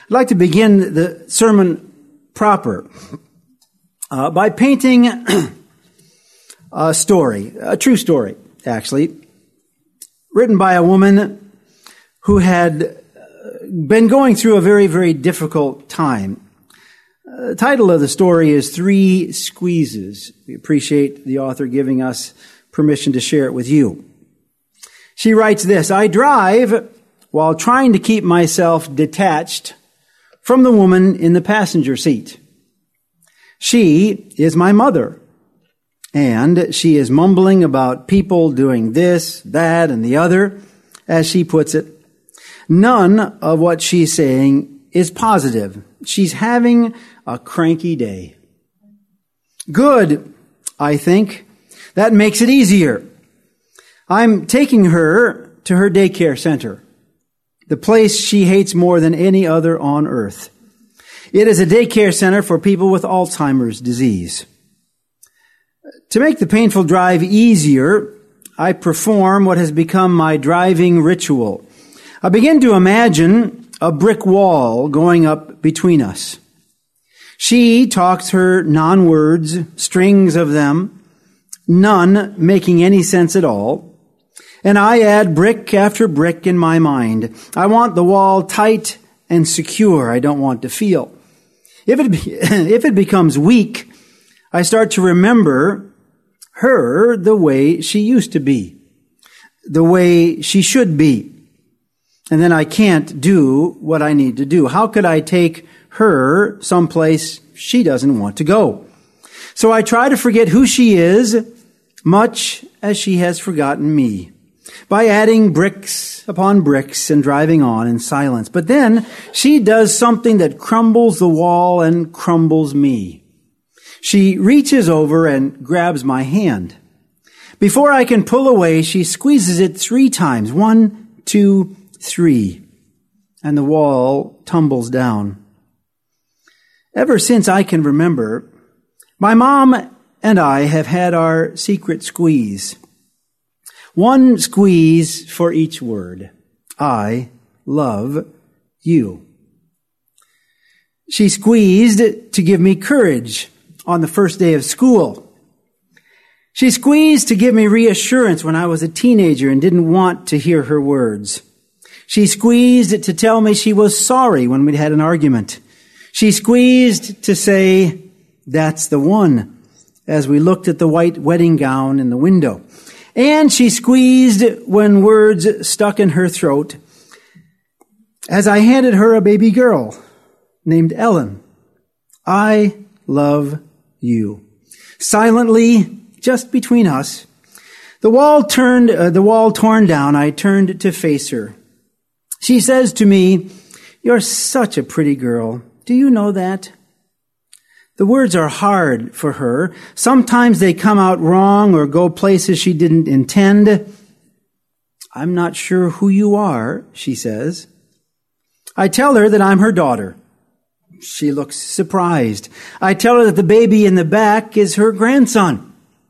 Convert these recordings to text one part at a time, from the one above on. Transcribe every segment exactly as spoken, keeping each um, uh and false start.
I'd like to begin the sermon proper uh, by painting a story, a true story, actually, written by a woman who had been going through a very, very difficult time. Uh, the title of the story is Three Squeezes. We appreciate the author giving us permission to share it with you. She writes this: I drive while trying to keep myself detached from the woman in the passenger seat. She is my mother, and she is mumbling about people doing this, that, and the other, as she puts it. None of what she's saying is positive. She's having a cranky day. Good, I think. That makes it easier. I'm taking her to her daycare center, the place she hates more than any other on earth. It is a daycare center for people with Alzheimer's disease. To make the painful drive easier, I perform what has become my driving ritual. I begin to imagine a brick wall going up between us. She talks her non-words, strings of them, none making any sense at all. And I add brick after brick in my mind. I want the wall tight and secure. I don't want to feel. If it, be, if it becomes weak, I start to remember her the way she used to be, the way she should be. And then I can't do what I need to do. How could I take her someplace she doesn't want to go? So I try to forget who she is, much as she has forgotten me, by adding bricks upon bricks and driving on in silence. But then she does something that crumbles the wall and crumbles me. She reaches over and grabs my hand. Before I can pull away, she squeezes it three times. One, two, three. And the wall tumbles down. Ever since I can remember, my mom and I have had our secret squeeze. One squeeze for each word. I love you. She squeezed to give me courage on the first day of school. She squeezed to give me reassurance when I was a teenager and didn't want to hear her words. She squeezed to tell me she was sorry when we'd had an argument. She squeezed to say, that's the one, as we looked at the white wedding gown in the window. And she squeezed when words stuck in her throat as I handed her a baby girl named Ellen. I love you. Silently, just between us, the wall turned, uh, the wall torn down, I turned to face her. She says to me, you're such a pretty girl. Do you know that? The words are hard for her. Sometimes they come out wrong or go places she didn't intend. I'm not sure who you are, she says. I tell her that I'm her daughter. She looks surprised. I tell her that the baby in the back is her grandson.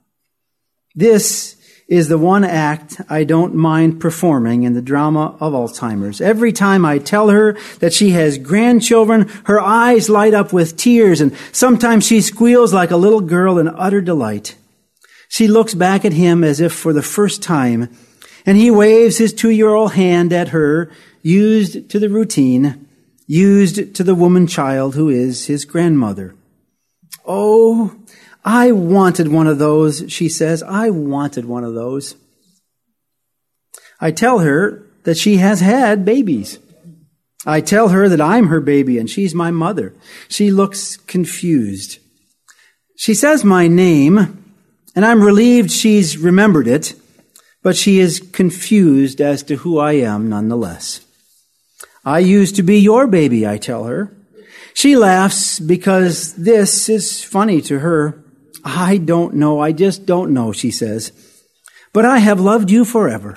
This is the one act I don't mind performing in the drama of Alzheimer's. Every time I tell her that she has grandchildren, her eyes light up with tears, and sometimes she squeals like a little girl in utter delight. She looks back at him as if for the first time, and he waves his two-year-old hand at her, used to the routine, used to the woman child who is his grandmother. Oh, I wanted one of those, she says. I wanted one of those. I tell her that she has had babies. I tell her that I'm her baby and she's my mother. She looks confused. She says my name, and I'm relieved she's remembered it, but she is confused as to who I am nonetheless. I used to be your baby, I tell her. She laughs because this is funny to her. I don't know. I just don't know, she says. But I have loved you forever.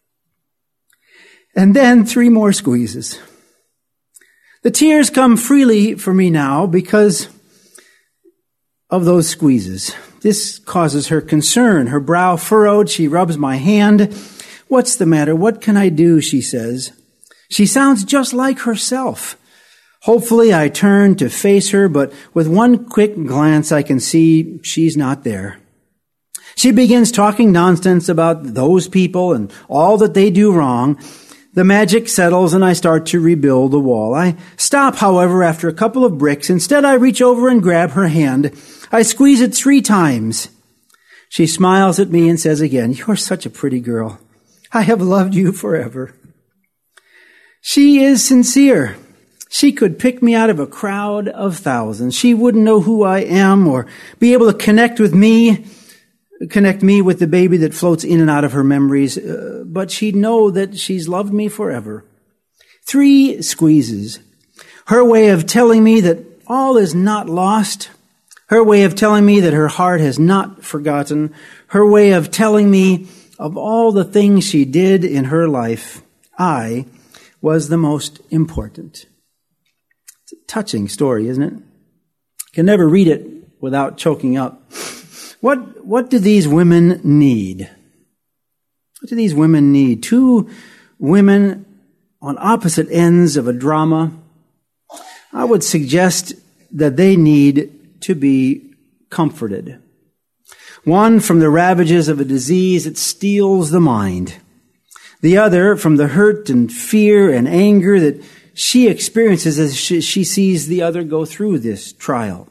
And then three more squeezes. The tears come freely for me now because of those squeezes. This causes her concern. Her brow furrowed. She rubs my hand. What's the matter? What can I do? She says. She sounds just like herself. Hopefully I turn to face her, but with one quick glance I can see she's not there. She begins talking nonsense about those people and all that they do wrong. The magic settles and I start to rebuild the wall. I stop, however, after a couple of bricks. Instead, I reach over and grab her hand. I squeeze it three times. She smiles at me and says again, "You're such a pretty girl. I have loved you forever." She is sincere. She could pick me out of a crowd of thousands. She wouldn't know who I am or be able to connect with me, connect me with the baby that floats in and out of her memories, uh, but she'd know that she's loved me forever. Three squeezes. Her way of telling me that all is not lost. Her way of telling me that her heart has not forgotten. Her way of telling me of all the things she did in her life, I was the most important. It's a touching story, isn't it? You can never read it without choking up. What, what do these women need? What do these women need? Two women on opposite ends of a drama. I would suggest that they need to be comforted. One from the ravages of a disease that steals the mind. The other from the hurt and fear and anger that she experiences as she, she sees the other go through this trial.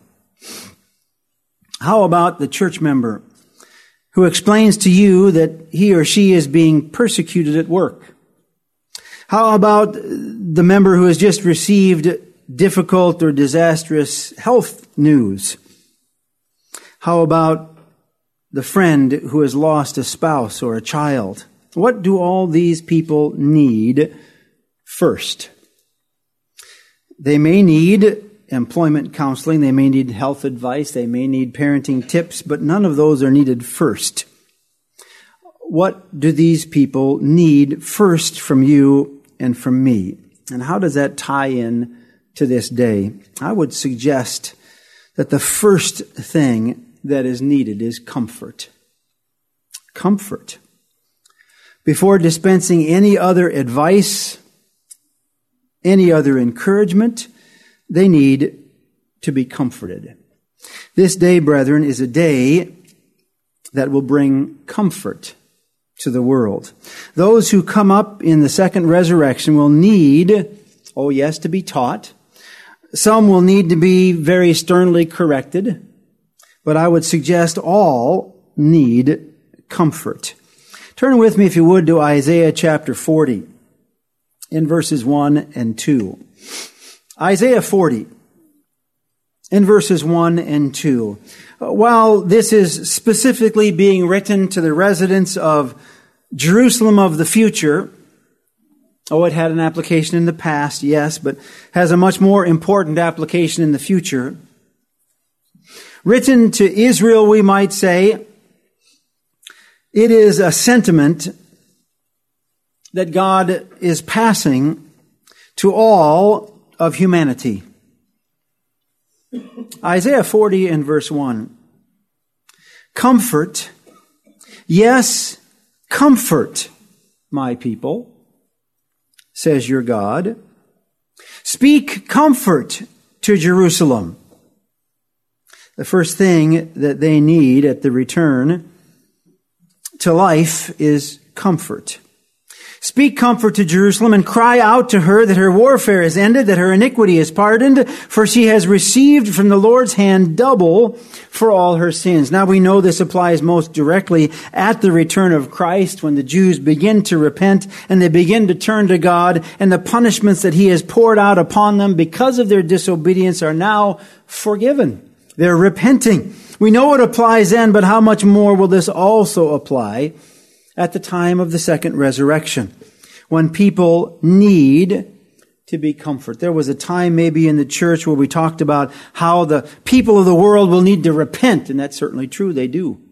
How about the church member who explains to you that he or she is being persecuted at work? How about the member who has just received difficult or disastrous health news? How about the friend who has lost a spouse or a child? What do all these people need first? They may need employment counseling, they may need health advice, they may need parenting tips, but none of those are needed first. What do these people need first from you and from me? And how does that tie in to this day? I would suggest that the first thing that is needed is comfort. Comfort. Before dispensing any other advice, any other encouragement, they need to be comforted. This day, brethren, is a day that will bring comfort to the world. Those who come up in the second resurrection will need, oh yes, to be taught. Some will need to be very sternly corrected, but I would suggest all need comfort. Turn with me, if you would, to Isaiah chapter forty, in verses one and two. Isaiah forty, in verses one and two. While this is specifically being written to the residents of Jerusalem of the future, oh, it had an application in the past, yes, but has a much more important application in the future. Written to Israel, we might say, it is a sentiment that God is passing to all of humanity. Isaiah forty and verse one. Comfort, yes, comfort my people, says your God. Speak comfort to Jerusalem. The first thing that they need at the return to life is comfort. Speak comfort to Jerusalem and cry out to her that her warfare is ended, that her iniquity is pardoned, for she has received from the Lord's hand double for all her sins. Now we know this applies most directly at the return of Christ, when the Jews begin to repent and they begin to turn to God, and the punishments that He has poured out upon them because of their disobedience are now forgiven. They're repenting. We know it applies then, but how much more will this also apply at the time of the second resurrection, when people need to be comforted? There was a time maybe in the church where we talked about how the people of the world will need to repent, and that's certainly true, they do.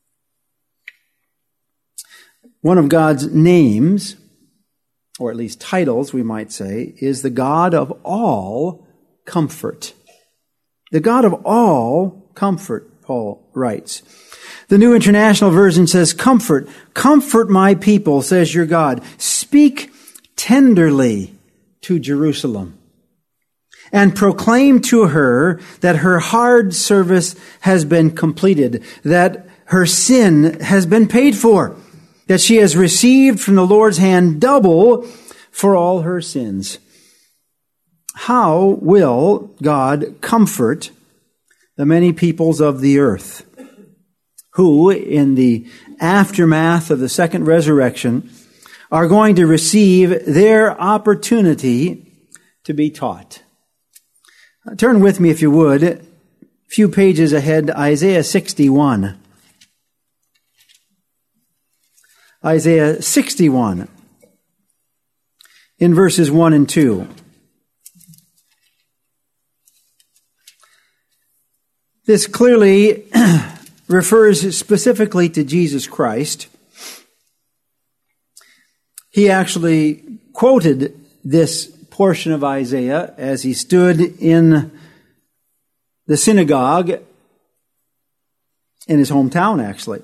One of God's names, or at least titles we might say, is the God of all comfort. The God of all comfort, Paul writes. The New International Version says, comfort, comfort my people, says your God. Speak tenderly to Jerusalem and proclaim to her that her hard service has been completed, that her sin has been paid for, that she has received from the Lord's hand double for all her sins. How will God comfort the many peoples of the earth who, in the aftermath of the second resurrection, are going to receive their opportunity to be taught? Turn with me, if you would, a few pages ahead, Isaiah sixty-one. Isaiah sixty-one, in verses one and two. This clearly refers specifically to Jesus Christ. He actually quoted this portion of Isaiah as he stood in the synagogue in his hometown, actually.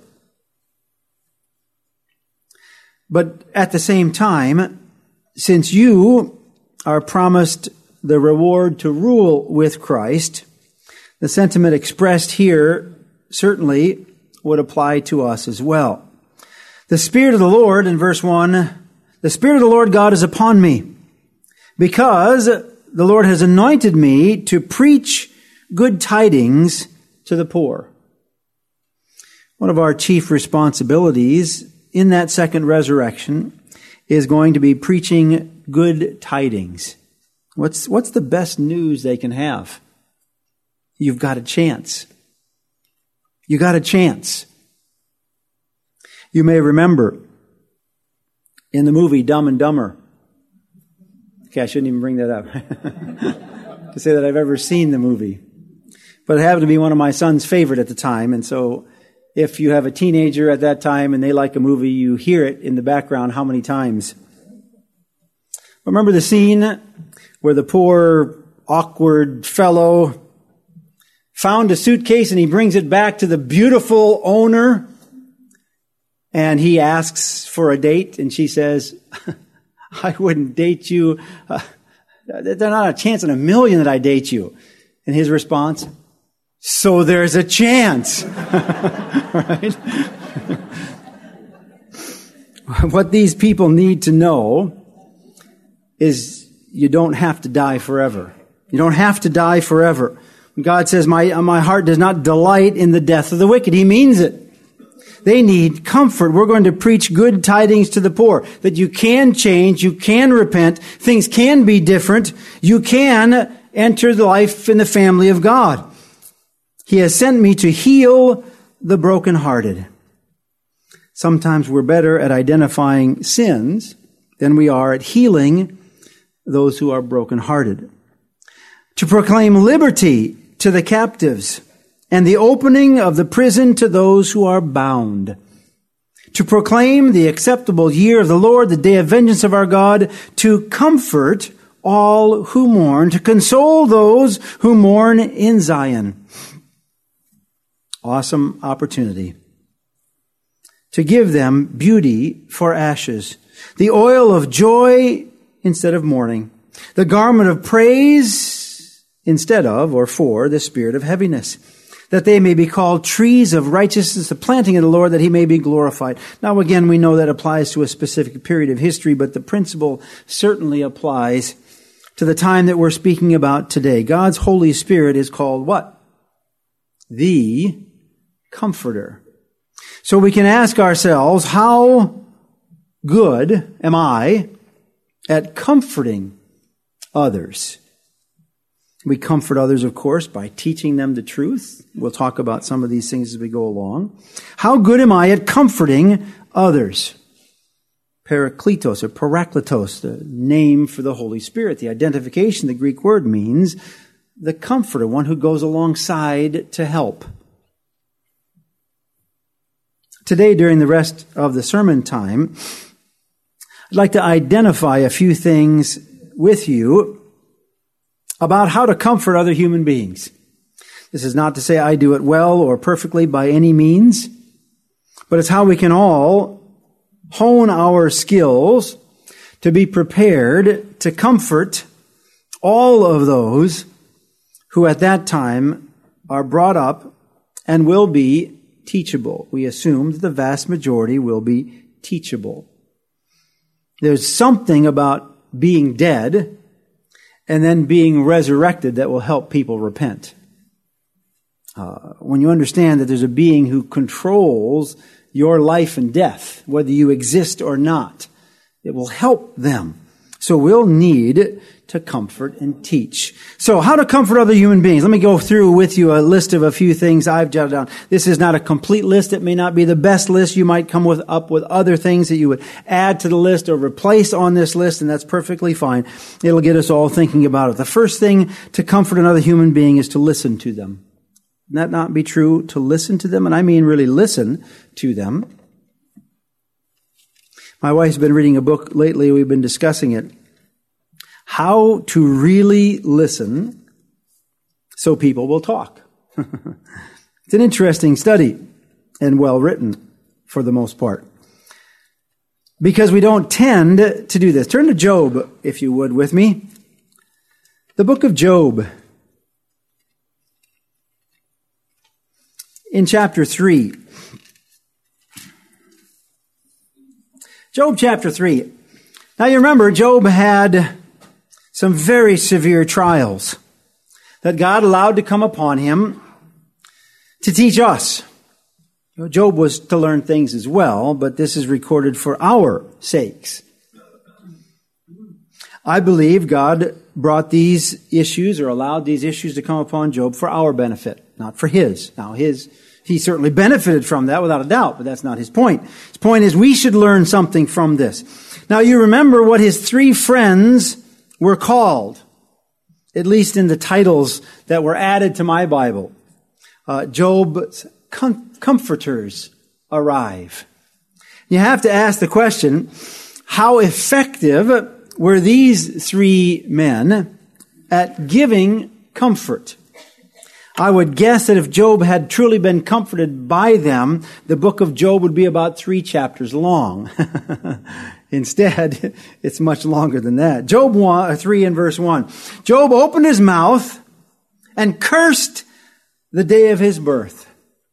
But at the same time, since you are promised the reward to rule with Christ, the sentiment expressed here certainly would apply to us as well. The Spirit of the Lord, in verse one, the Spirit of the Lord God is upon me, because the Lord has anointed me to preach good tidings to the poor. One of our chief responsibilities in that second resurrection is going to be preaching good tidings. What's, what's the best news they can have? You've got a chance. You got a chance. You may remember in the movie Dumb and Dumber. Okay, I shouldn't even bring that up to say that I've ever seen the movie. But it happened to be one of my son's favorite at the time, and so if you have a teenager at that time and they like a movie, you hear it in the background how many times. Remember the scene where the poor, awkward fellow found a suitcase and he brings it back to the beautiful owner and he asks for a date and she says, I wouldn't date you. Uh, there's not a chance in a million that I date you. And his response, so there's a chance. Right? What these people need to know is you don't have to die forever. You don't have to die forever. God says, my, my heart does not delight in the death of the wicked. He means it. They need comfort. We're going to preach good tidings to the poor, that you can change, you can repent, things can be different, you can enter the life in the family of God. He has sent me to heal the brokenhearted. Sometimes we're better at identifying sins than we are at healing those who are brokenhearted. To proclaim liberty to the captives and the opening of the prison to those who are bound. To proclaim the acceptable year of the Lord, the day of vengeance of our God, to comfort all who mourn, to console those who mourn in Zion. Awesome opportunity. To give them beauty for ashes, the oil of joy instead of mourning, the garment of praise instead of or for the spirit of heaviness, that they may be called trees of righteousness, the planting of the Lord, that he may be glorified. Now again, we know that applies to a specific period of history, but the principle certainly applies to the time that we're speaking about today. God's Holy Spirit is called what? The Comforter. So we can ask ourselves, how good am I at comforting others? We comfort others, of course, by teaching them the truth. We'll talk about some of these things as we go along. How good am I at comforting others? Parakletos or parakletos, the name for the Holy Spirit. The identification, the Greek word, means the comforter, one who goes alongside to help. Today, during the rest of the sermon time, I'd like to identify a few things with you about how to comfort other human beings. This is not to say I do it well or perfectly by any means, but it's how we can all hone our skills to be prepared to comfort all of those who at that time are brought up and will be teachable. We assume that the vast majority will be teachable. There's something about being dead and then being resurrected that will help people repent. Uh, when you understand that there's a being who controls your life and death, whether you exist or not, it will help them. So we'll need to comfort and teach. So how to comfort other human beings. Let me go through with you a list of a few things I've jotted down. This is not a complete list. It may not be the best list. You might come with, up with other things that you would add to the list or replace on this list, and that's perfectly fine. It'll get us all thinking about it. The first thing to comfort another human being is to listen to them. Can that not be true? To listen to them, and I mean really listen to them. My wife's been reading a book lately. We've been discussing it. How to really listen so people will talk. It's an interesting study and well written for the most part. Because we don't tend to do this. Turn to Job, if you would, with me. The book of Job. In chapter three. Job chapter three. Now you remember, Job had some very severe trials that God allowed to come upon him to teach us. Job was to learn things as well, but this is recorded for our sakes. I believe God brought these issues or allowed these issues to come upon Job for our benefit, not for his. Now his, he certainly benefited from that without a doubt, but that's not his point. His point is we should learn something from this. Now you remember what his three friends were called, at least in the titles that were added to my Bible. Uh, Job's com- comforters arrive. You have to ask the question, how effective were these three men at giving comfort? I would guess that if Job had truly been comforted by them, the book of Job would be about three chapters long. Instead, it's much longer than that. Job one, three and verse one. Job opened his mouth and cursed the day of his birth.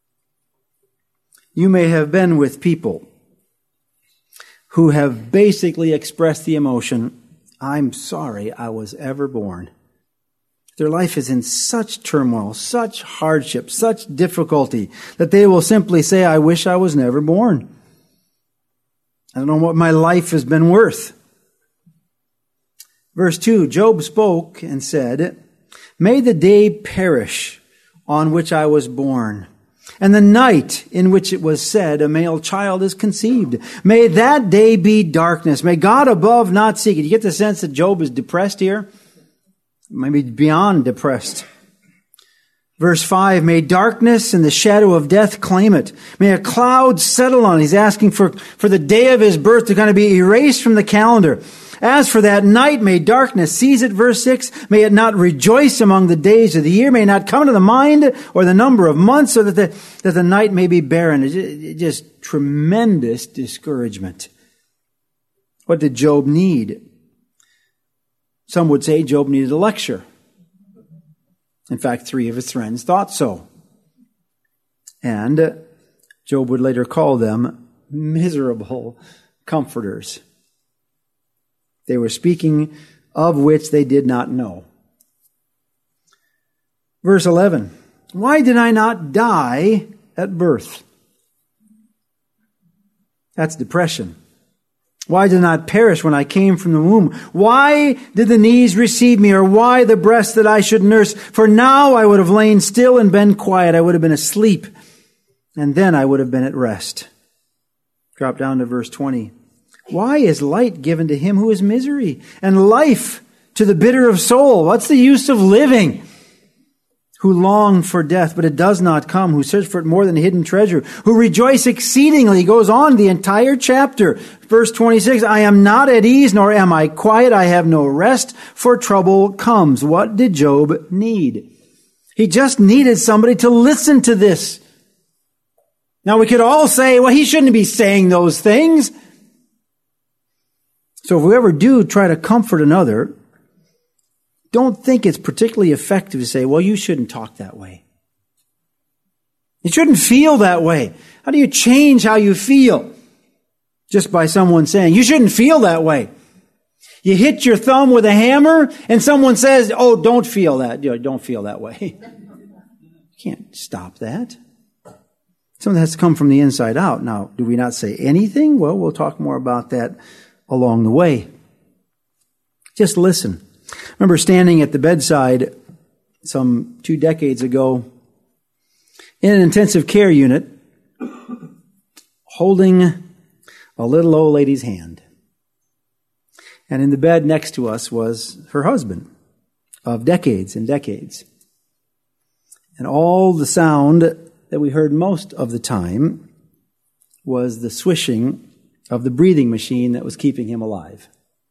You may have been with people who have basically expressed the emotion, I'm sorry I was ever born. Their life is in such turmoil, such hardship, such difficulty, that they will simply say, I wish I was never born. I don't know what my life has been worth. Verse two, Job spoke and said, may the day perish on which I was born, and the night in which it was said, a male child is conceived. May that day be darkness. May God above not seek it. You get the sense that Job is depressed here? Maybe beyond depressed. Verse five, may darkness and the shadow of death claim it. May a cloud settle on it. He's asking for, for the day of his birth to kind of be erased from the calendar. As for that night, may darkness seize it. Verse six, may it not rejoice among the days of the year, may not come to the mind or the number of months, so that the, that the night may be barren. It's just, just tremendous discouragement. What did Job need? Some would say Job needed a lecture. In fact, three of his friends thought so. And Job would later call them miserable comforters. They were speaking of which they did not know. Verse eleven, why did I not die at birth? That's depression. Why did I not perish when I came from the womb? Why did the knees receive me, or why the breast that I should nurse? For now I would have lain still and been quiet. I would have been asleep, and then I would have been at rest. Drop down to verse twenty. Why is light given to him who is misery, and life to the bitter of soul? What's the use of living? Who long for death, but it does not come, who search for it more than a hidden treasure, who rejoice exceedingly. He goes on the entire chapter. Verse twenty-six, I am not at ease, nor am I quiet. I have no rest, for trouble comes. What did Job need? He just needed somebody to listen to this. Now we could all say, well, he shouldn't be saying those things. So if we ever do try to comfort another, don't think it's particularly effective to say, well, you shouldn't talk that way. You shouldn't feel that way. How do you change how you feel? Just by someone saying, you shouldn't feel that way. You hit your thumb with a hammer and someone says, oh, don't feel that. You know, don't feel that way. You can't stop that. Something has to come from the inside out. Now, do we not say anything? Well, we'll talk more about that along the way. Just listen. I remember standing at the bedside some two decades ago in an intensive care unit, holding a little old lady's hand. And in the bed next to us was her husband of decades and decades. And all the sound that we heard most of the time was the swishing of the breathing machine that was keeping him alive.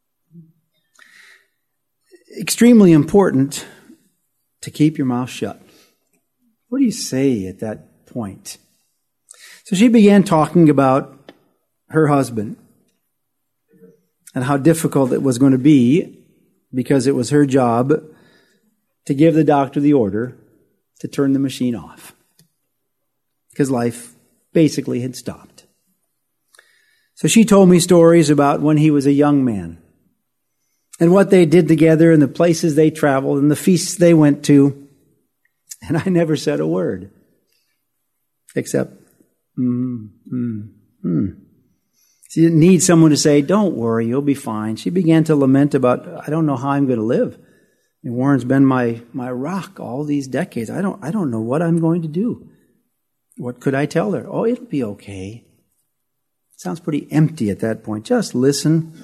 Extremely important to keep your mouth shut. What do you say at that point? So she began talking about her husband and how difficult it was going to be because it was her job to give the doctor the order to turn the machine off because life basically had stopped. So she told me stories about when he was a young man and what they did together and the places they traveled and the feasts they went to. And I never said a word except, mm, mm, mm. She didn't need someone to say, don't worry, you'll be fine. She began to lament about, I don't know how I'm going to live. And Warren's been my, my rock all these decades. I don't, I don't know what I'm going to do. What could I tell her? Oh, it'll be okay. It sounds pretty empty at that point. Just listen.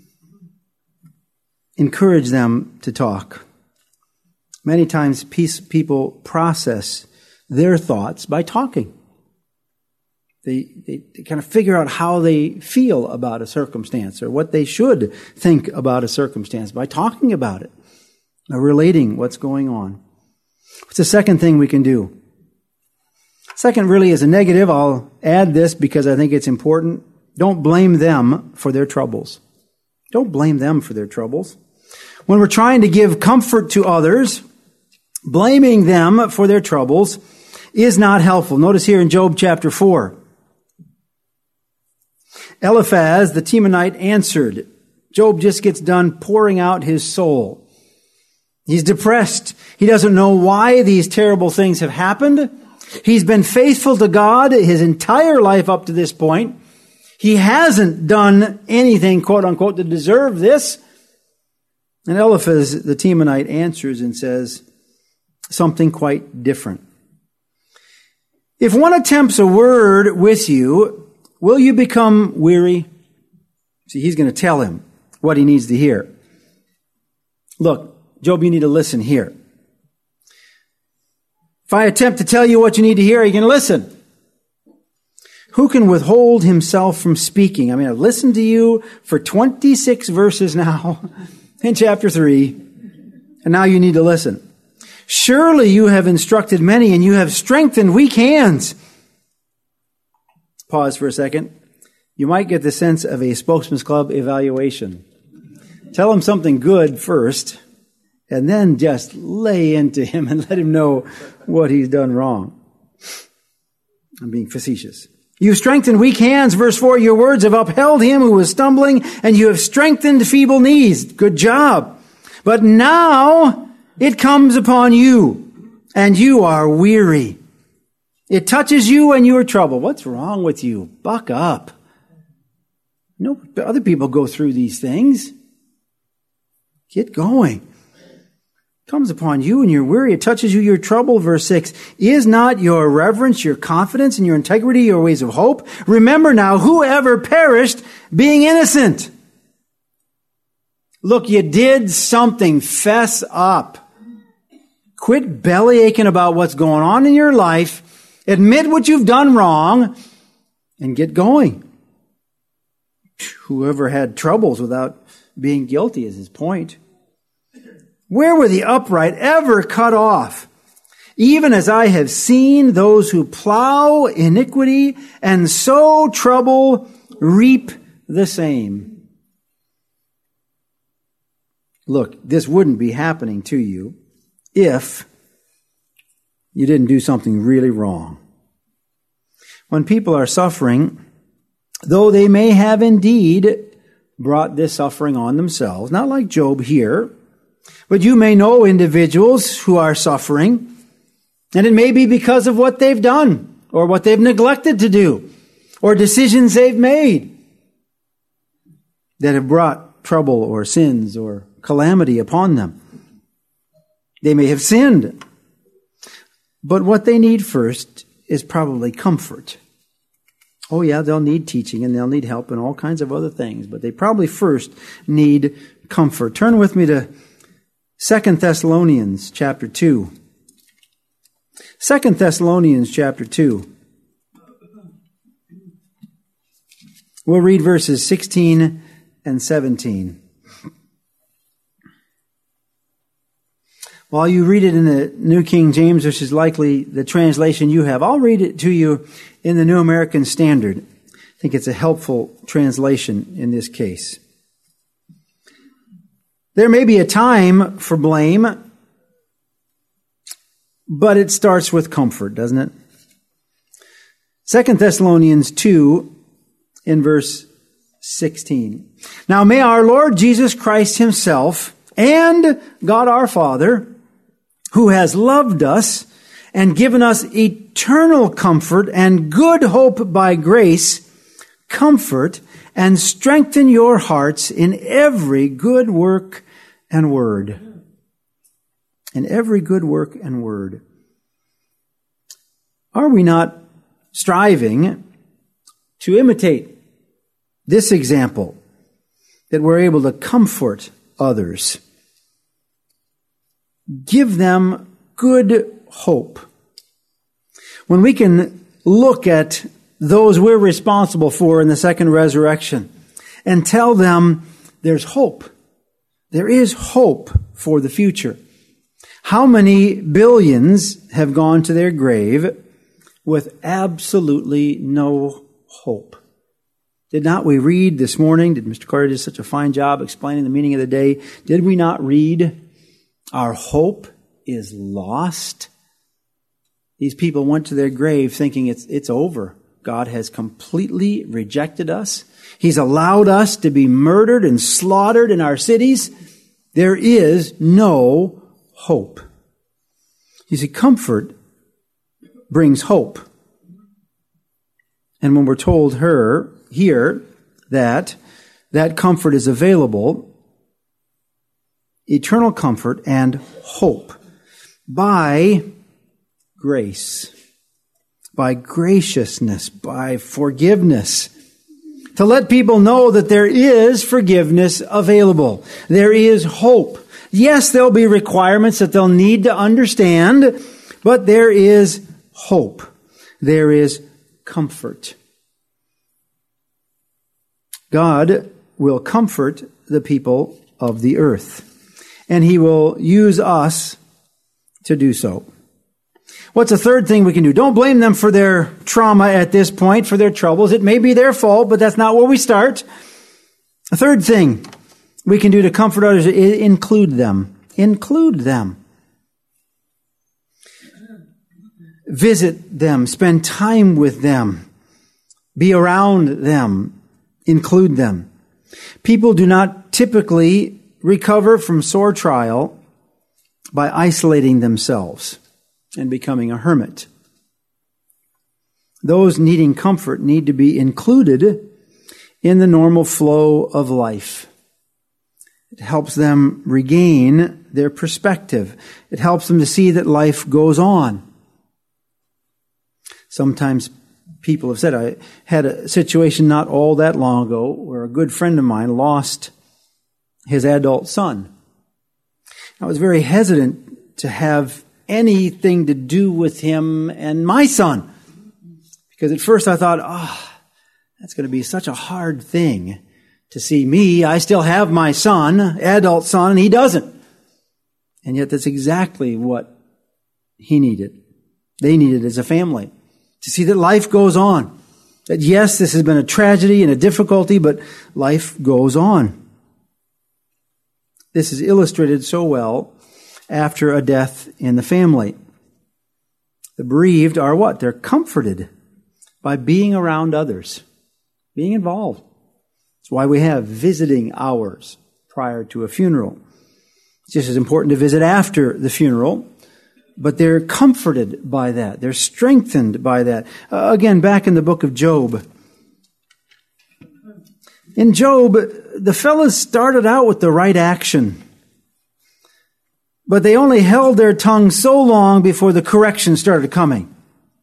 Encourage them to talk. Many times peace, people process their thoughts by talking. They, they, they kind of figure out how they feel about a circumstance or what they should think about a circumstance by talking about it, or relating what's going on. What's the second thing we can do? Second really is a negative. I'll add this because I think it's important. Don't blame them for their troubles. Don't blame them for their troubles. When we're trying to give comfort to others, blaming them for their troubles is not helpful. Notice here in Job chapter four. Eliphaz, the Temanite, answered. Job just gets done pouring out his soul. He's depressed. He doesn't know why these terrible things have happened. He's been faithful to God his entire life up to this point. He hasn't done anything, quote unquote, to deserve this. And Eliphaz, the Temanite, answers and says something quite different. If one attempts a word with you, will you become weary? See, he's going to tell him what he needs to hear. Look, Job, you need to listen here. If I attempt to tell you what you need to hear, are you going to listen? Who can withhold himself from speaking? I mean, I've listened to you for twenty-six verses now in chapter three, and now you need to listen. Surely you have instructed many, and you have strengthened weak hands. Pause for a second. You might get the sense of a Spokesman's Club evaluation. Tell him something good first, and then just lay into him and let him know what he's done wrong. I'm being facetious. You've strengthened weak hands, verse four. Your words have upheld him who was stumbling, and you have strengthened feeble knees. Good job. But now it comes upon you, and you are weary. It touches you and you are troubled. What's wrong with you? Buck up. No, other people go through these things. Get going. It comes upon you and you're weary. It touches you, you're troubled. Verse six. Is not your reverence, your confidence, and your integrity your ways of hope? Remember now, whoever perished being innocent. Look, you did something. Fess up. Quit belly aching about what's going on in your life. Admit what you've done wrong and get going. Whoever had troubles without being guilty is his point. Where were the upright ever cut off? Even as I have seen those who plow iniquity and sow trouble reap the same. look, this wouldn't be happening to you if you didn't do something really wrong. When people are suffering, though they may have indeed brought this suffering on themselves, not like Job here, but you may know individuals who are suffering, and it may be because of what they've done, or what they've neglected to do, or decisions they've made that have brought trouble or sins or calamity upon them. They may have sinned, but what they need first is probably comfort. Oh yeah, they'll need teaching and they'll need help and all kinds of other things, but they probably first need comfort. Turn with me to Second Thessalonians chapter two. Second Thessalonians chapter two. We'll read verses sixteen and seventeen. While you read it in the New King James, which is likely the translation you have, I'll read it to you in the New American Standard. I think it's a helpful translation in this case. There may be a time for blame, but it starts with comfort, doesn't it? Second Thessalonians two, in verse sixteen. Now may our Lord Jesus Christ himself and God our Father, who has loved us and given us eternal comfort and good hope by grace, comfort and strengthen your hearts in every good work and word. In every good work and word. Are we not striving to imitate this example, that we're able to comfort others? Give them good hope. When we can look at those we're responsible for in the second resurrection and tell them there's hope. There is hope for the future. How many billions have gone to their grave with absolutely no hope? Did not we read this morning, did Mister Carter do such a fine job explaining the meaning of the day? Did we not read, our hope is lost? These people went to their grave thinking it's, it's over. God has completely rejected us. He's allowed us to be murdered and slaughtered in our cities. There is no hope. You see, comfort brings hope. And when we're told her here that that comfort is available, eternal comfort and hope by grace, by graciousness, by forgiveness, to let people know that there is forgiveness available. There is hope. Yes, there'll be requirements that they'll need to understand, but there is hope. There is comfort. God will comfort the people of the earth, and He will use us to do so. What's a third thing we can do? Don't blame them for their trauma at this point, for their troubles. It may be their fault, but that's not where we start. A third thing we can do to comfort others is include them. Include them. Visit them. Spend time with them. Be around them. Include them. People do not typically recover from sore trial by isolating themselves and becoming a hermit. Those needing comfort need to be included in the normal flow of life. It helps them regain their perspective. It helps them to see that life goes on. Sometimes people have said, I had a situation not all that long ago where a good friend of mine lost his adult son. I was very hesitant to have anything to do with him and my son. Because at first I thought, oh, that's going to be such a hard thing to see me. I still have my son, adult son, and he doesn't. And yet that's exactly what he needed. They needed as a family. To see that life goes on. That yes, this has been a tragedy and a difficulty, but life goes on. This is illustrated so well after a death in the family. The bereaved are what? They're comforted by being around others, being involved. That's why we have visiting hours prior to a funeral. It's just as important to visit after the funeral, but they're comforted by that. They're strengthened by that. Uh, again, back in the book of Job. In Job, the fellas started out with the right action, but they only held their tongue so long before the correction started coming.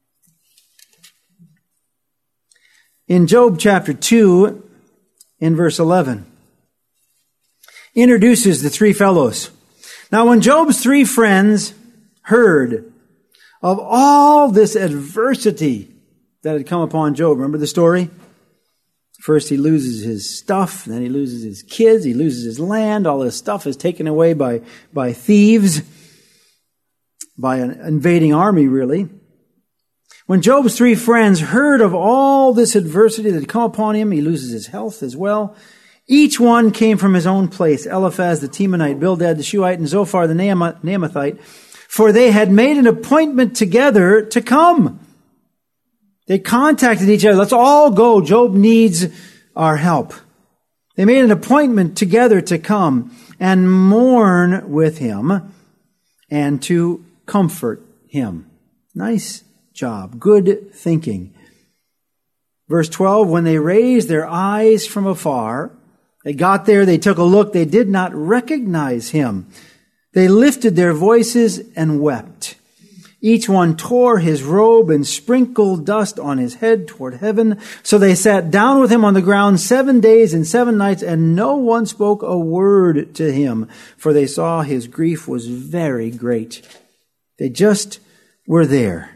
In Job chapter two, in verse eleven, introduces the three fellows. Now, when Job's three friends heard of all this adversity that had come upon Job, remember the story? First he loses his stuff, then he loses his kids, he loses his land, all his stuff is taken away by, by thieves, by an invading army really. When Job's three friends heard of all this adversity that had come upon him, he loses his health as well. Each one came from his own place, Eliphaz the Temanite, Bildad the Shuhite, and Zophar the Naamathite, for they had made an appointment together to come. They contacted each other. Let's all go. Job needs our help. They made an appointment together to come and mourn with him and to comfort him. Nice job. Good thinking. Verse twelve, when they raised their eyes from afar, they got there, they took a look, they did not recognize him. They lifted their voices and wept. Each one tore his robe and sprinkled dust on his head toward heaven. So they sat down with him on the ground seven days and seven nights, and no one spoke a word to him, for they saw his grief was very great. They just were there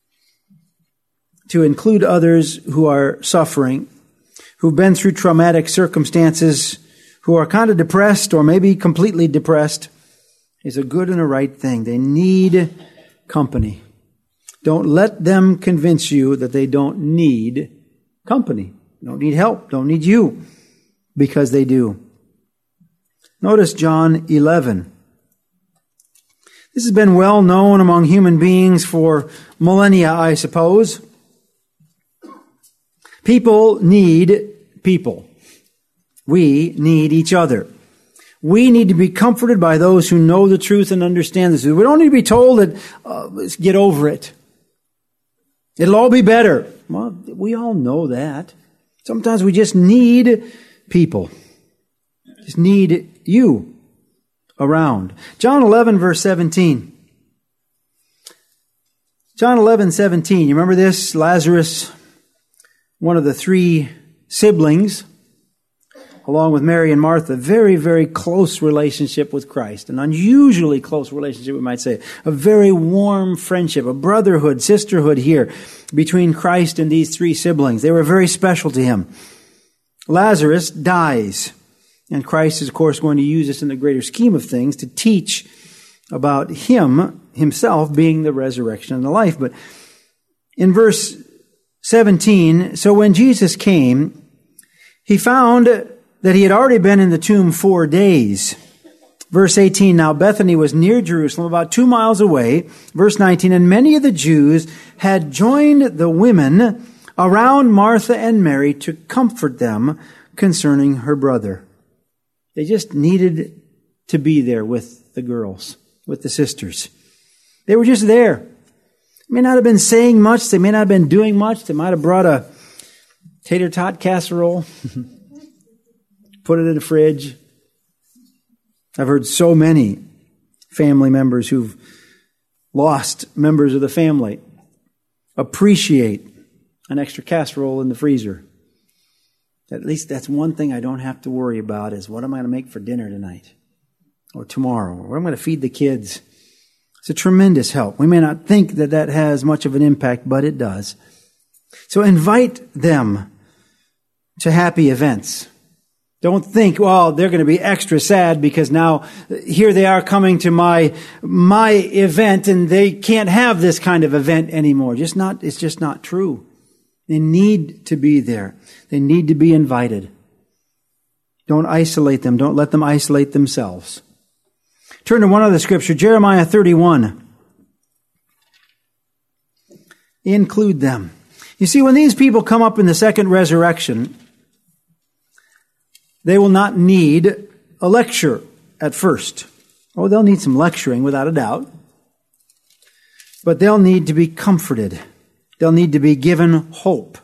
to include others who are suffering, who've been through traumatic circumstances, who are kind of depressed or maybe completely depressed, is a good and a right thing. They need company. Don't let them convince you that they don't need company, don't need help, don't need you, because they do. Notice John eleven. This has been well known among human beings for millennia, I suppose. People need people. We need each other. We need to be comforted by those who know the truth and understand the truth. We don't need to be told that, uh, get over it. It'll all be better. Well, we all know that. Sometimes we just need people. Just need you around. John eleven, verse seventeen. John eleven, seventeen. You remember this? Lazarus, one of the three siblings, along with Mary and Martha, very, very close relationship with Christ. An unusually close relationship, we might say. A very warm friendship, a brotherhood, sisterhood here between Christ and these three siblings. They were very special to him. Lazarus dies. And Christ is, of course, going to use this in the greater scheme of things to teach about him, himself, being the resurrection and the life. But in verse seventeen, so when Jesus came, he found that he had already been in the tomb four days. Verse eighteen, now Bethany was near Jerusalem, about two miles away. Verse nineteen, and many of the Jews had joined the women around Martha and Mary to comfort them concerning her brother. They just needed to be there with the girls, with the sisters. They were just there. They may not have been saying much. They may not have been doing much. They might have brought a tater tot casserole, put it in the fridge. I've heard so many family members who've lost members of the family appreciate an extra casserole in the freezer. At least that's one thing I don't have to worry about is what am I going to make for dinner tonight or tomorrow? Or what am I going to feed the kids? It's a tremendous help. We may not think that that has much of an impact, but it does. So invite them to happy events. Don't think, well, they're going to be extra sad because now here they are coming to my my event and they can't have this kind of event anymore. Just not, it's just not true. They need to be there. They need to be invited. Don't isolate them. Don't let them isolate themselves. Turn to one other scripture, Jeremiah thirty-one. Include them. You see, when these people come up in the second resurrection, they will not need a lecture at first. Oh, they'll need some lecturing, without a doubt. But they'll need to be comforted. They'll need to be given hope.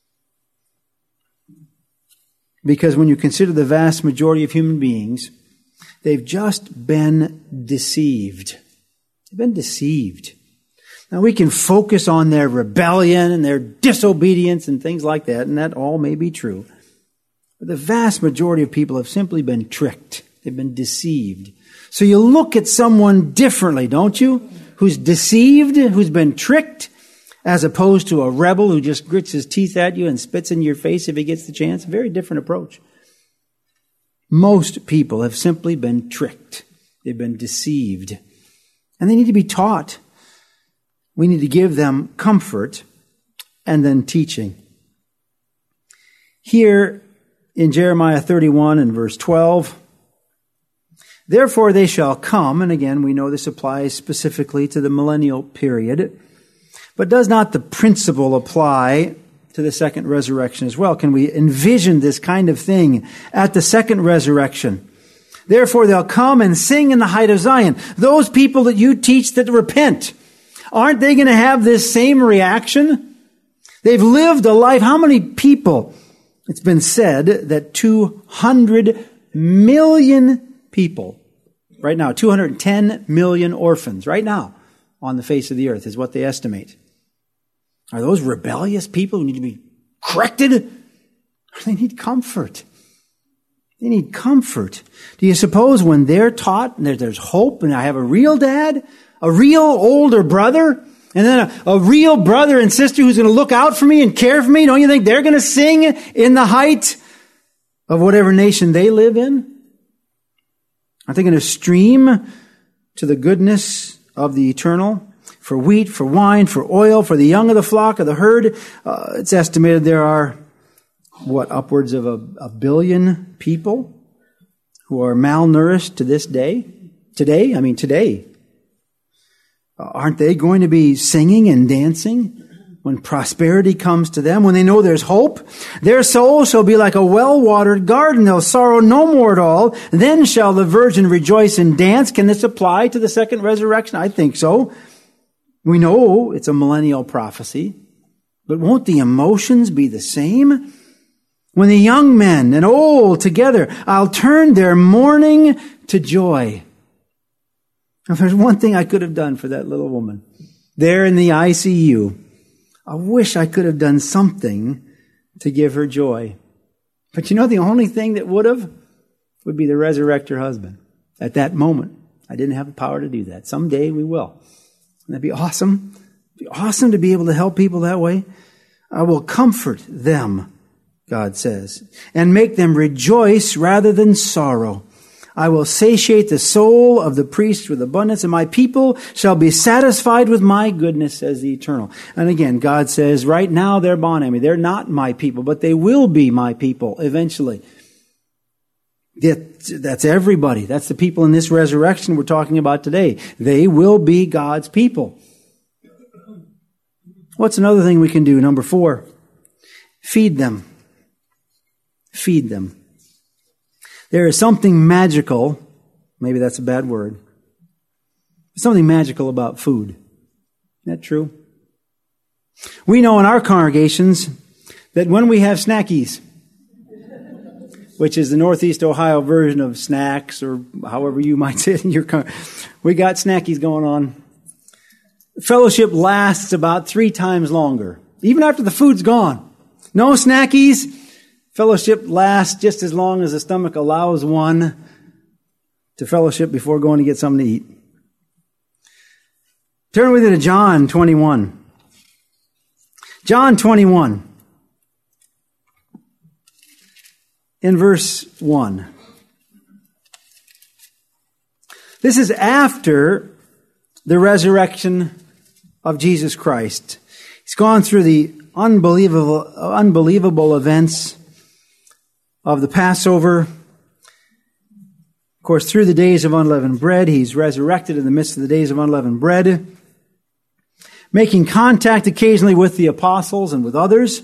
Because when you consider the vast majority of human beings, they've just been deceived. They've been deceived. Now, we can focus on their rebellion and their disobedience and things like that, and that all may be true. But the vast majority of people have simply been tricked. They've been deceived. So you look at someone differently, don't you? Who's deceived, who's been tricked, as opposed to a rebel who just grits his teeth at you and spits in your face if he gets the chance. A very different approach. Most people have simply been tricked. They've been deceived. And they need to be taught. We need to give them comfort and then teaching. Here in Jeremiah thirty-one and verse twelve, therefore they shall come, and again we know this applies specifically to the millennial period, but does not the principle apply to the second resurrection as well? Can we envision this kind of thing at the second resurrection? Therefore they'll come and sing in the height of Zion. Those people that you teach that repent, aren't they going to have this same reaction? They've lived a life. How many people? It's been said that two hundred million people, right now, two hundred ten million orphans, right now, on the face of the earth is what they estimate. Are those rebellious people who need to be corrected? They need comfort. They need comfort. Do you suppose when they're taught and there's hope and I have a real dad, a real older brother, and then a, a real brother and sister who's going to look out for me and care for me, don't you think they're going to sing in the height of whatever nation they live in? Aren't they going to stream to the goodness of the eternal? For wheat, for wine, for oil, for the young of the flock, of the herd. Uh, it's estimated there are, what, upwards of a, a billion people who are malnourished to this day. Today, I mean today. Uh, aren't they going to be singing and dancing when prosperity comes to them, when they know there's hope? Their soul shall be like a well-watered garden. They'll sorrow no more at all. Then shall the virgin rejoice and dance. Can this apply to the second resurrection? I think so. We know it's a millennial prophecy, but won't the emotions be the same? When the young men and old together, I'll turn their mourning to joy. If there's one thing I could have done for that little woman there in the I C U, I wish I could have done something to give her joy. But you know, the only thing that would have would be to resurrect her husband. At that moment, I didn't have the power to do that. Someday we will. Wouldn't that be awesome? It'd be awesome to be able to help people that way. I will comfort them, God says, and make them rejoice rather than sorrow. I will satiate the soul of the priest with abundance, and my people shall be satisfied with my goodness, says the Eternal. And again, God says, right now they're Bonami. They're not my people, but they will be my people eventually. That's everybody. That's the people in this resurrection we're talking about today. They will be God's people. What's another thing we can do? Number four, feed them. Feed them. There is something magical, maybe that's a bad word, something magical about food. Isn't that true? We know in our congregations that when we have snackies, which is the Northeast Ohio version of snacks, or however you might say it in your con- we got snackies going on. Fellowship lasts about three times longer, even after the food's gone. No snackies. Fellowship lasts just as long as the stomach allows one to fellowship before going to get something to eat. Turn with me to John twenty-one. John twenty-one. In verse one. This is after the resurrection of Jesus Christ. He's gone through the unbelievable, unbelievable events of the Passover, course, through the days of unleavened bread, he's resurrected in the midst of the days of unleavened bread, making contact occasionally with the apostles and with others.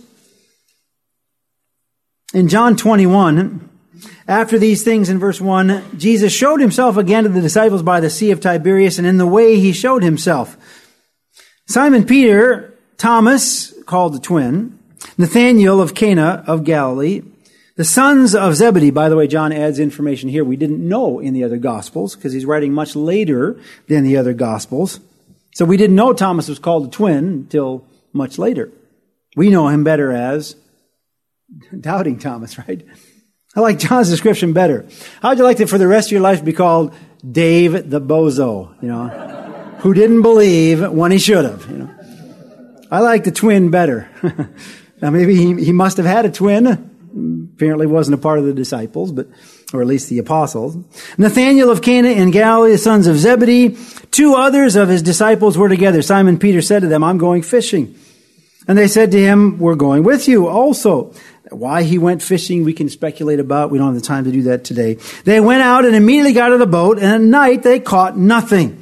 In John twenty-one, after these things in verse one, Jesus showed himself again to the disciples by the Sea of Tiberias, and in the way he showed himself. Simon Peter, Thomas, called the twin, Nathanael of Cana of Galilee, the sons of Zebedee. By the way, John adds information here we didn't know in the other Gospels, because he's writing much later than the other Gospels. So we didn't know Thomas was called the twin until much later. We know him better as Doubting Thomas, right? I like John's description better. How'd you like it for the rest of your life to be called Dave the Bozo, you know, who didn't believe when he should have, you know? I like the twin better. Now maybe he, he must have had a twin. Apparently wasn't a part of the disciples, but, or at least the apostles. Nathanael of Cana in Galilee, the sons of Zebedee. Two others of his disciples were together. Simon Peter said to them, I'm going fishing. And they said to him, we're going with you also. Why he went fishing, we can speculate about. We don't have the time to do that today. They went out and immediately got out of the boat, and at night they caught nothing.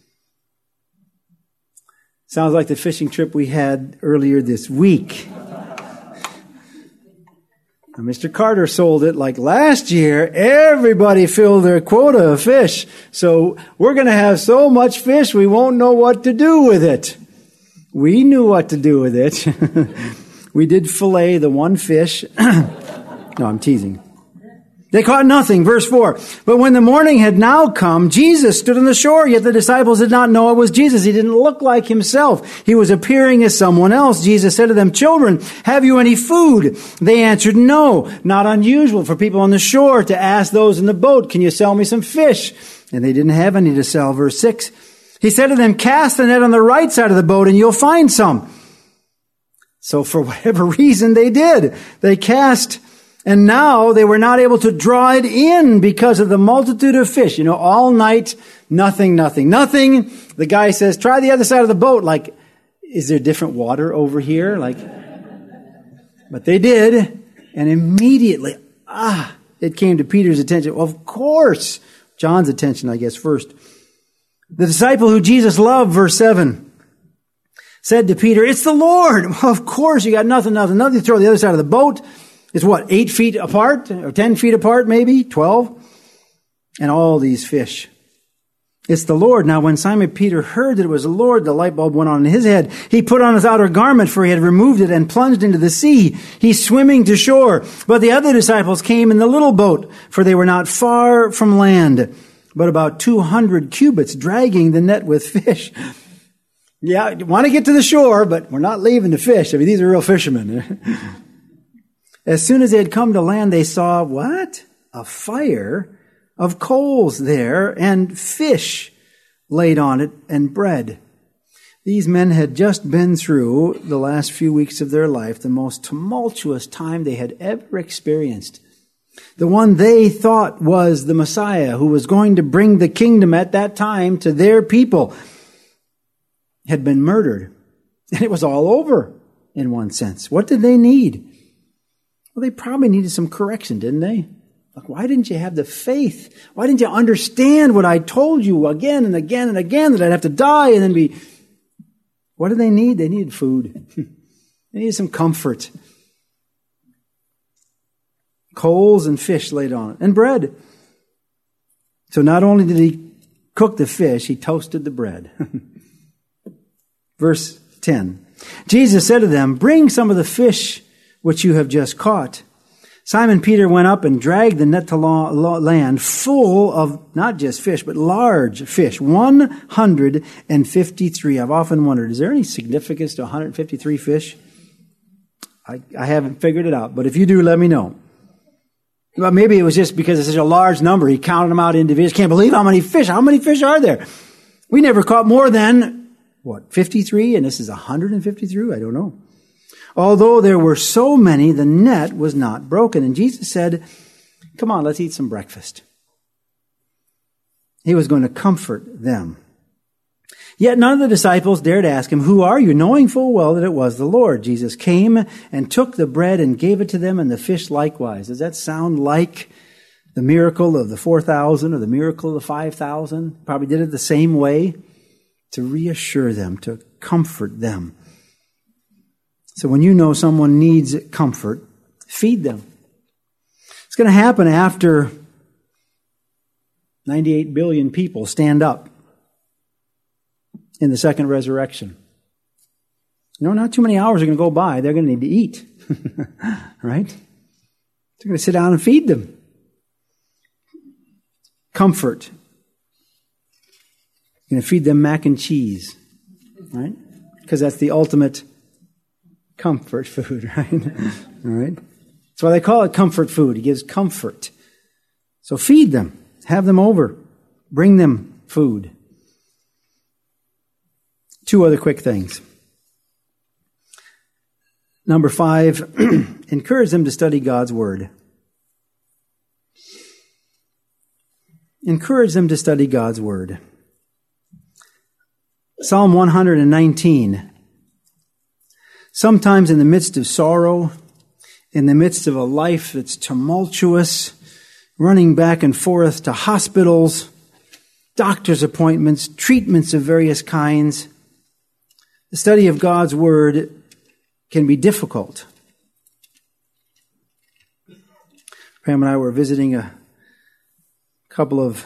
Sounds like the fishing trip we had earlier this week. Now, Mister Carter sold it like last year. Everybody filled their quota of fish. So we're going to have so much fish, we won't know what to do with it. We knew what to do with it. We did fillet the one fish. No, I'm teasing. They caught nothing. Verse four. But when the morning had now come, Jesus stood on the shore, yet the disciples did not know it was Jesus. He didn't look like himself. He was appearing as someone else. Jesus said to them, children, have you any food? They answered, no. Not unusual for people on the shore to ask those in the boat, can you sell me some fish? And they didn't have any to sell. Verse six. He said to them, cast the net on the right side of the boat and you'll find some. So for whatever reason they did. They cast, and now they were not able to draw it in because of the multitude of fish. You know, all night, nothing, nothing, nothing. The guy says, try the other side of the boat. Like, is there different water over here? Like, but they did. And immediately, ah, it came to Peter's attention. Well, of course, John's attention, I guess, first. The disciple who Jesus loved, verse seven, said to Peter, it's the Lord. Well, of course, you got nothing, nothing, nothing to throw on the other side of the boat. It's what, eight feet apart? Or ten feet apart, maybe? Twelve? And all these fish. It's the Lord. Now, when Simon Peter heard that it was the Lord, the light bulb went on in his head. He put on his outer garment, for he had removed it, and plunged into the sea. He's swimming to shore. But the other disciples came in the little boat, for they were not far from land, but about two hundred cubits, dragging the net with fish. Yeah, you want to get to the shore, but we're not leaving the fish. I mean, these are real fishermen. As soon as they had come to land, they saw, what? A fire of coals there, and fish laid on it, and bread. These men had just been through the last few weeks of their life, the most tumultuous time they had ever experienced. The one they thought was the Messiah, who was going to bring the kingdom at that time to their people, had been murdered. And it was all over, in one sense. What did they need? Well, they probably needed some correction, didn't they? Like, why didn't you have the faith? Why didn't you understand what I told you again and again and again, that I'd have to die and then be... What did they need? They needed food. They needed some comfort. Coals and fish laid on it, and bread. So not only did he cook the fish, he toasted the bread. Verse ten. Jesus said to them, bring some of the fish which you have just caught. Simon Peter went up and dragged the net to land full of not just fish, but large fish. one hundred fifty-three. I've often wondered, is there any significance to one hundred fifty-three fish? I, I haven't figured it out, but if you do, let me know. Well, maybe it was just because it's such a large number. He counted them out individually. Can't believe how many fish. How many fish are there? We never caught more than, what, fifty-three? And this is one hundred fifty-three? I don't know. Although there were so many, the net was not broken. And Jesus said, come on, let's eat some breakfast. He was going to comfort them. Yet none of the disciples dared ask him, who are you? Knowing full well that it was the Lord. Jesus came and took the bread and gave it to them, and the fish likewise. Does that sound like the miracle of the four thousand or the miracle of the five thousand. Probably did it the same way to reassure them, to comfort them. So when you know someone needs comfort, feed them. It's going to happen after ninety-eight billion people stand up in the second resurrection. You know, not too many hours are going to go by. They're going to need to eat. Right? They're going to sit down and feed them. Comfort. You're going to feed them mac and cheese. Right? Because that's the ultimate comfort food, right? All right? That's why they call it comfort food. It gives comfort. So feed them. Have them over. Bring them food. Two other quick things. Number five, encourage them to study God's Word. Encourage them to study God's Word. Psalm one hundred nineteen. Sometimes in the midst of sorrow, in the midst of a life that's tumultuous, running back and forth to hospitals, doctor's appointments, treatments of various kinds, the study of God's Word can be difficult. Pam and I were visiting a couple of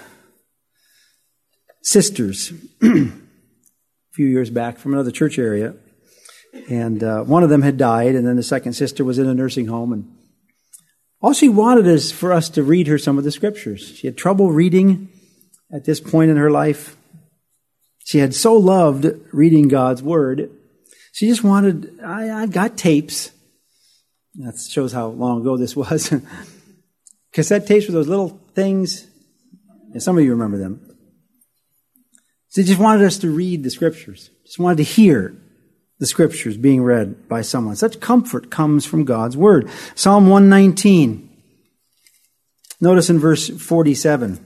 sisters a few years back from another church area. And uh, one of them had died, and then the second sister was in a nursing home. And all she wanted is for us to read her some of the scriptures. She had trouble reading at this point in her life. She had so loved reading God's Word. She just wanted, I, I've got tapes. That shows how long ago this was. Cassette tapes with those little things. And some of you remember them. She just wanted us to read the scriptures. Just wanted to hear the scriptures being read by someone. Such comfort comes from God's Word. Psalm one nineteen. Notice in verse forty-seven.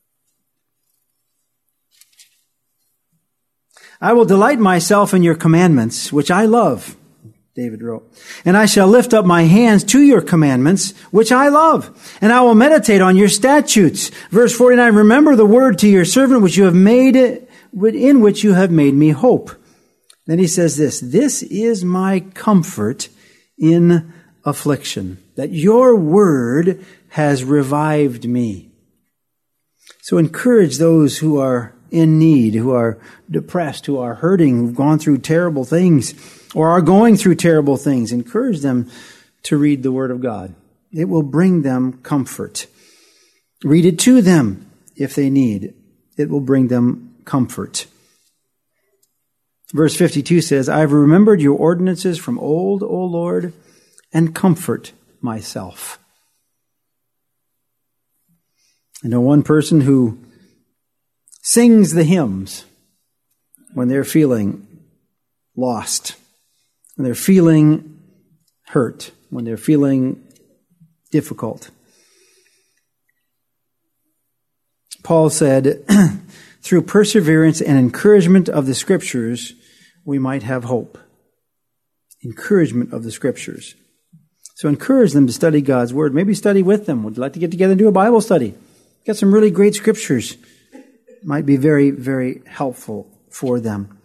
I will delight myself in your commandments, which I love, David wrote. And I shall lift up my hands to your commandments, which I love. And I will meditate on your statutes. Verse forty-nine, remember the word to your servant, which you have made, in which you have made me hope. Then he says this, this is my comfort in affliction, that your word has revived me. So encourage those who are in need, who are depressed, who are hurting, who've gone through terrible things, or are going through terrible things. Encourage them to read the Word of God. It will bring them comfort. Read it to them if they need. It will bring them comfort. Verse fifty-two says, I have remembered your ordinances from old, O Lord, and comfort myself. I know one person who sings the hymns when they're feeling lost, when they're feeling hurt, when they're feeling difficult. Paul said, through perseverance and encouragement of the Scriptures, we might have hope. Encouragement of the Scriptures. So encourage them to study God's Word. Maybe study with them. Would you like to get together and do a Bible study? Got some really great Scriptures. Might be very, very helpful for them.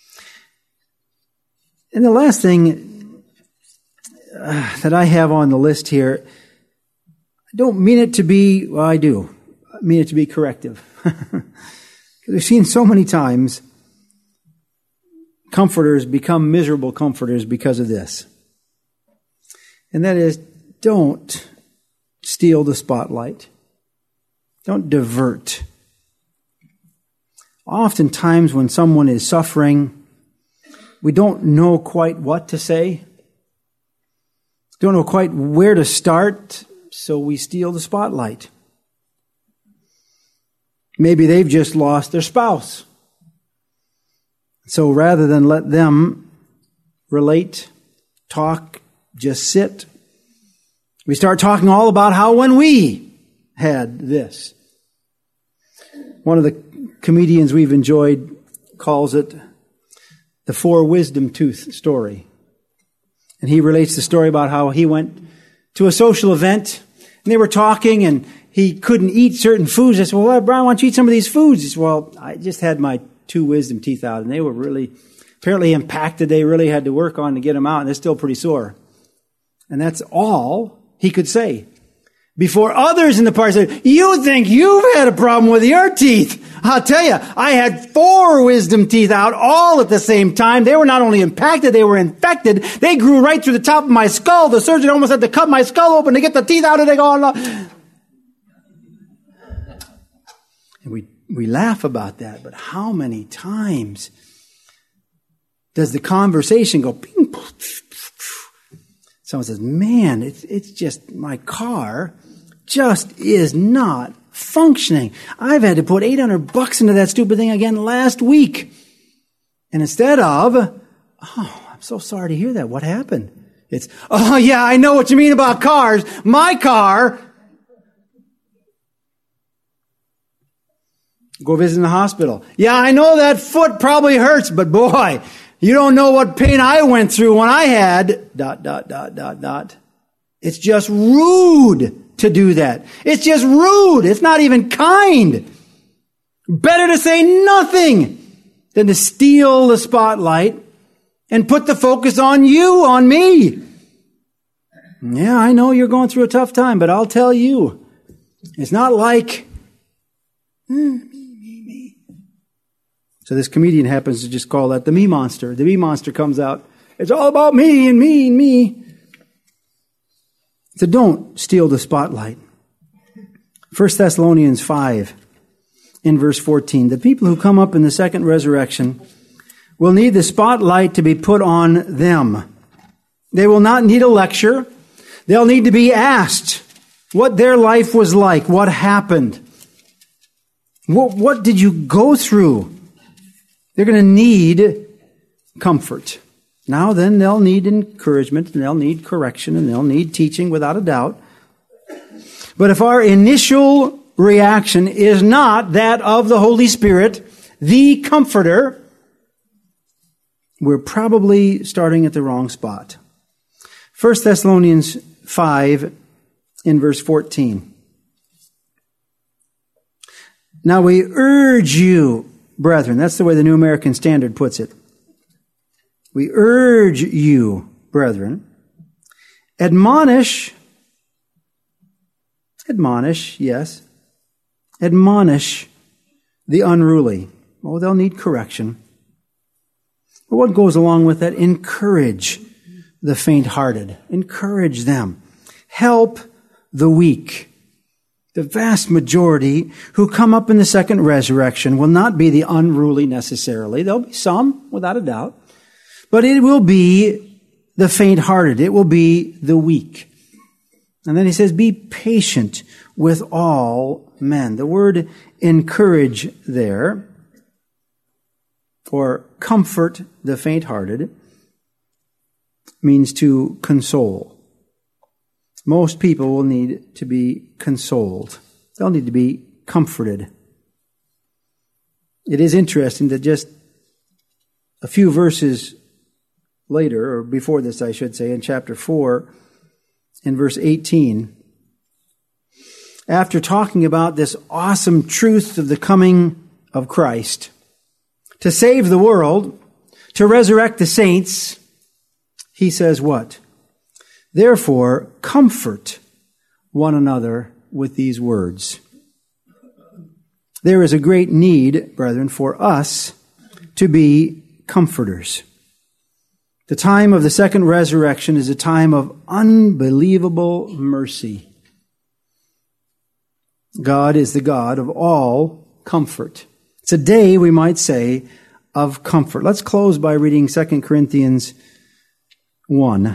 And the last thing uh, that I have on the list here, I don't mean it to be, well, I do. I mean it to be corrective. Because we've seen so many times comforters become miserable comforters because of this. And that is, don't steal the spotlight. Don't divert. Oftentimes when someone is suffering, we don't know quite what to say. Don't know quite where to start, so we steal the spotlight. Maybe they've just lost their spouse. So rather than let them relate, talk, just sit, we start talking all about how when we had this. One of the comedians we've enjoyed calls it the four wisdom tooth story. And he relates the story about how he went to a social event and they were talking and, he couldn't eat certain foods. I said, well, Brian, why don't you eat some of these foods? He said, well, I just had my two wisdom teeth out, and they were really, apparently impacted. They really had to work on to get them out, and they're still pretty sore. And that's all he could say. Before others in the party said, you think you've had a problem with your teeth. I'll tell you, I had four wisdom teeth out all at the same time. They were not only impacted, they were infected. They grew right through the top of my skull. The surgeon almost had to cut my skull open to get the teeth out, and they go on. And we, we laugh about that, but how many times does the conversation go ping, someone says, man, it's, it's just, my car just is not functioning. I've had to put eight hundred bucks into that stupid thing again last week. And instead of, oh, I'm so sorry to hear that. What happened? It's, oh yeah, I know what you mean about cars. My car. Go visit in the hospital. Yeah, I know that foot probably hurts, but boy, you don't know what pain I went through when I had dot, dot, dot, dot, dot. It's just rude to do that. It's just rude. It's not even kind. Better to say nothing than to steal the spotlight and put the focus on you, on me. Yeah, I know you're going through a tough time, but I'll tell you, it's not like, hmm, so this comedian happens to just call that the me monster. The me monster comes out. It's all about me and me and me. So don't steal the spotlight. First Thessalonians five in verse fourteen. The people who come up in the second resurrection will need the spotlight to be put on them. They will not need a lecture. They'll need to be asked what their life was like, what happened. What, what did you go through? They're going to need comfort. Now then, they'll need encouragement, and they'll need correction, and they'll need teaching without a doubt. But if our initial reaction is not that of the Holy Spirit, the Comforter, we're probably starting at the wrong spot. First Thessalonians five in verse fourteen. Now we urge you, brethren, that's the way the New American Standard puts it. We urge you, brethren, admonish, admonish, yes, admonish the unruly. Oh, they'll need correction. But what goes along with that? Encourage the faint-hearted. Encourage them. Help the weak. The vast majority who come up in the second resurrection will not be the unruly necessarily. There'll be some, without a doubt. But it will be the faint-hearted. It will be the weak. And then he says, be patient with all men. The word encourage there, or comfort the faint-hearted, means to console. Most people will need to be consoled. They'll need to be comforted. It is interesting that just a few verses later, or before this, I should say, in chapter four, in verse eighteen, after talking about this awesome truth of the coming of Christ, to save the world, to resurrect the saints, he says what? Therefore, comfort one another with these words. There is a great need, brethren, for us to be comforters. The time of the second resurrection is a time of unbelievable mercy. God is the God of all comfort. It's a day, we might say, of comfort. Let's close by reading Second Corinthians one.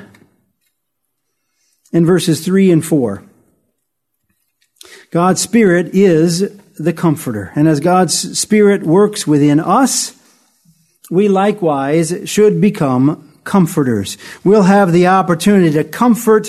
In verses three and four. God's Spirit is the Comforter. And as God's Spirit works within us, we likewise should become comforters. We'll have the opportunity to comfort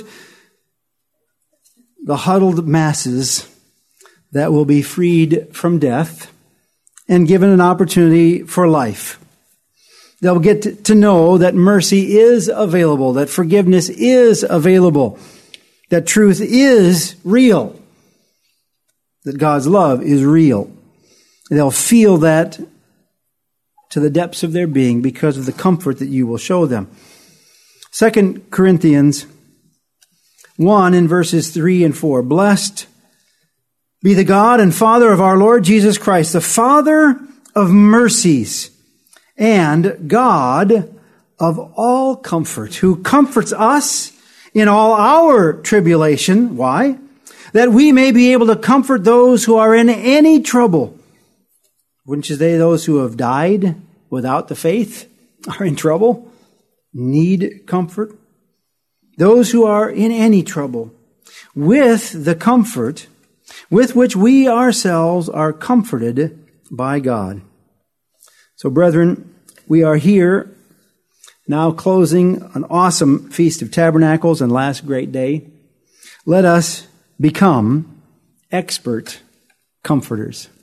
the huddled masses that will be freed from death and given an opportunity for life. They'll get to know that mercy is available, that forgiveness is available, that truth is real, that God's love is real. They'll feel that to the depths of their being because of the comfort that you will show them. Second Corinthians one in verses three and four. Blessed be the God and Father of our Lord Jesus Christ, the Father of mercies and God of all comfort, who comforts us in all our tribulation. Why? That we may be able to comfort those who are in any trouble. Wouldn't you say those who have died without the faith are in trouble, need comfort? Those who are in any trouble, with the comfort with which we ourselves are comforted by God. So, brethren, we are here now closing an awesome Feast of Tabernacles and last great day. Let us become expert comforters.